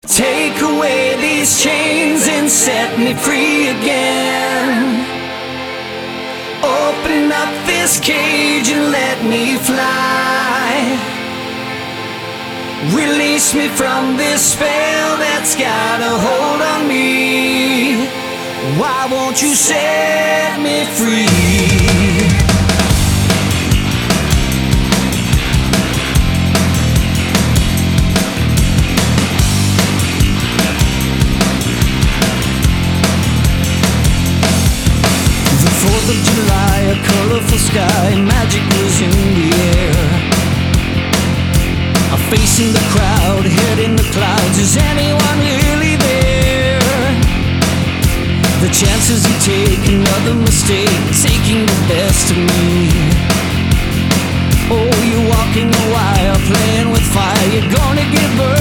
Take away these chains and set me free again. Open up this cage and let me fly. Release me from this spell that's got a hold on me. Why won't you set me free? Of July, a colorful sky, magic was in the air. I'm facing the crowd, head in the clouds. Is anyone really there? The chances you take, another mistake, taking the best of me. Oh, you're walking a wire, playing with fire. You're gonna give birth